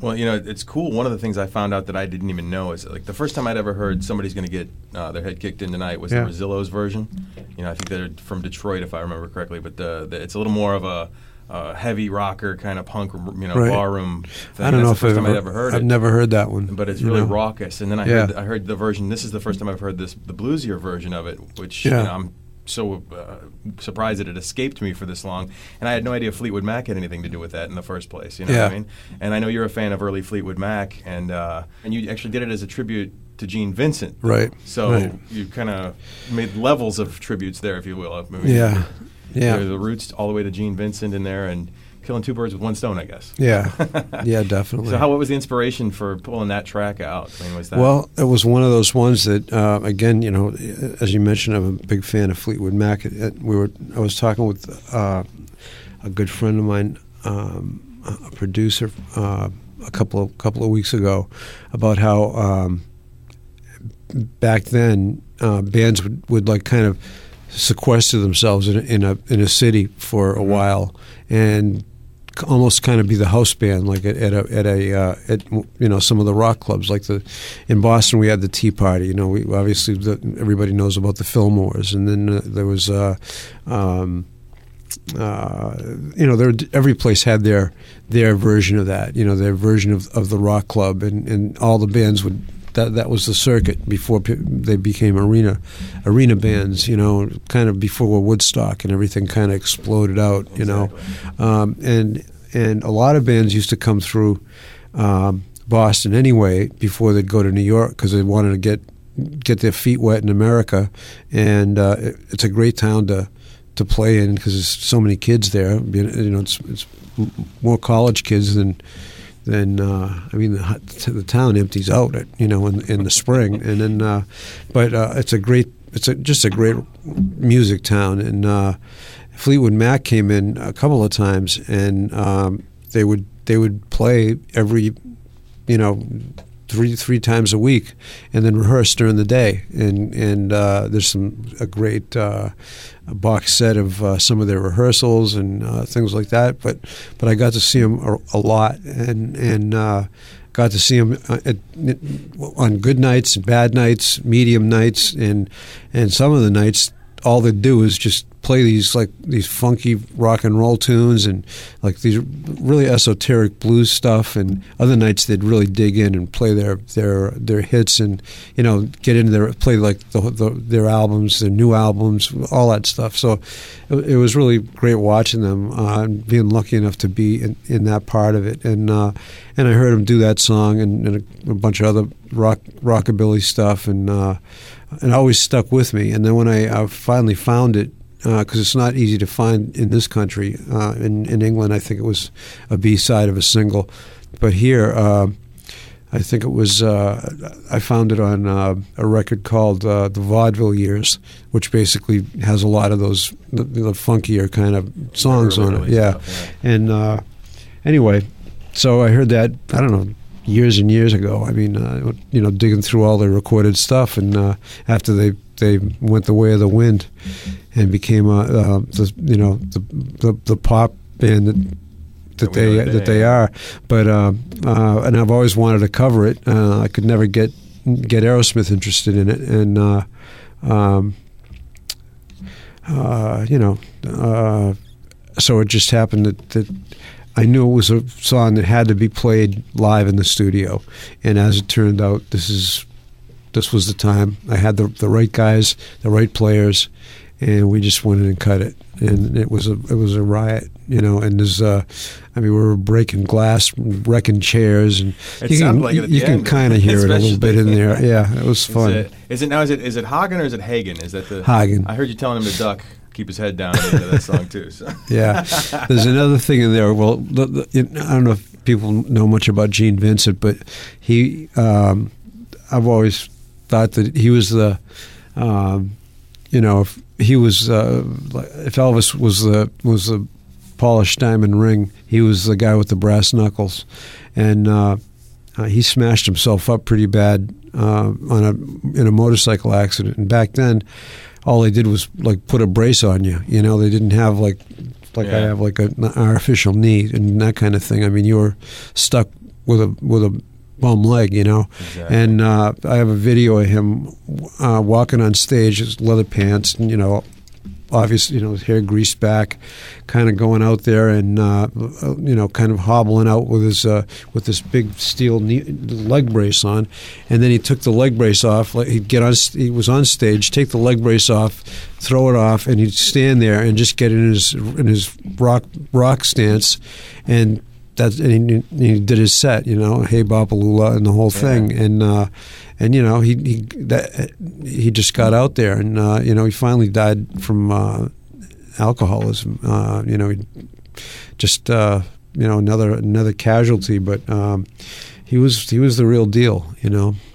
Well, it's cool. One of the things I found out that I didn't even know is like the first time I'd ever heard somebody's going to get their head kicked in tonight was the Rosillos version. I think they're from Detroit, if I remember correctly. But it's a little more of a heavy rocker kind of punk, barroom thing. I don't know That's if the first time I'd ever heard it. I've never heard that one. But it's really raucous. And then I heard the version. This is the first time I've heard the bluesier version of it, which I'm so surprised that it escaped me for this long. And I had no idea Fleetwood Mac had anything to do with that in the first place. You know what I mean? And I know you're a fan of early Fleetwood Mac, and you actually did it as a tribute to Gene Vincent. Right. So you kind of made levels of tributes there, if you will. I mean, the roots all the way to Gene Vincent in there, and killing two birds with one stone, I guess. Yeah, definitely. So what was the inspiration for pulling that track out? I mean, Well, it was one of those ones that, again, as you mentioned, I'm a big fan of Fleetwood Mac. I was talking with a good friend of mine, a producer, a couple of weeks ago, about how back then bands would like kind of sequester themselves in a city for a while and almost kind of be the house band, like at some of the rock clubs, like in Boston we had the Tea Party. We obviously everybody knows about the Fillmores, and then there was every place had their version of that, their version of the rock club, and all the bands would. That was the circuit before they became arena bands, kind of before Woodstock and everything kind of exploded out, and a lot of bands used to come through Boston anyway before they'd go to New York because they wanted to get their feet wet in America, and it's a great town to play in because there's so many kids there. It's more college kids than the town empties out in the spring, and then but it's just a great music town, and Fleetwood Mac came in a couple of times, and they would play every three times a week, and then rehearse during the day, and there's a great box set of some of their rehearsals and things like that. But I got to see them a lot, and got to see them on good nights, bad nights, medium nights, and some of the nights all they'd do is just play these funky rock and roll tunes and like these really esoteric blues stuff, and other nights they'd really dig in and play their hits and get into play like their albums, their new albums, all that stuff. So it was really great watching them and being lucky enough to be in that part of it, and I heard them do that song and a bunch of other rockabilly stuff, and it always stuck with me. And then when I finally found it, because it's not easy to find in this country. In England, I think it was a B-side of a single. But here, I think it was, I found it on a record called The Vaudeville Years, which basically has a lot of those, the funkier kind of songs on it. Yeah. Stuff, yeah. And anyway, so I heard that, I don't know, years and years ago. I mean, digging through all the recorded stuff, and after they went the way of the wind and became the pop band that they are. But and I've always wanted to cover it. I could never get Aerosmith interested in it, and so it just happened that I knew it was a song that had to be played live in the studio, and as it turned out, this was the time. I had the right guys, the right players, and we just went in and cut it, and it was a riot, And there's, we were breaking glass, wrecking chairs, and you can kind of hear it a little bit in there. Yeah, it was fun. Is it Hagen or is it Hagen? Is that the Hagen? I heard you telling him to duck. Keep his head down at the end of that song too. So. Yeah, there's another thing in there. Well, I don't know if people know much about Gene Vincent, but he, I've always thought that he was the, if he was, if Elvis was the polished diamond ring, he was the guy with the brass knuckles, and he smashed himself up pretty bad in a motorcycle accident, and back then. All they did was like put a brace on you. They didn't have like I have like an artificial knee and that kind of thing. I mean, you were stuck with a bum leg, Exactly. And I have a video of him walking on stage, his leather pants, and obviously, his hair greased back, kind of going out there and kind of hobbling out with this big steel leg brace on, and then he took the leg brace off. Like he was on stage, take the leg brace off, throw it off, and he'd stand there and just get in his rock stance, and he did his set, Hey Bapalula and the whole thing, and he just got out there, and he finally died from alcoholism. He just another casualty, but he was the real deal,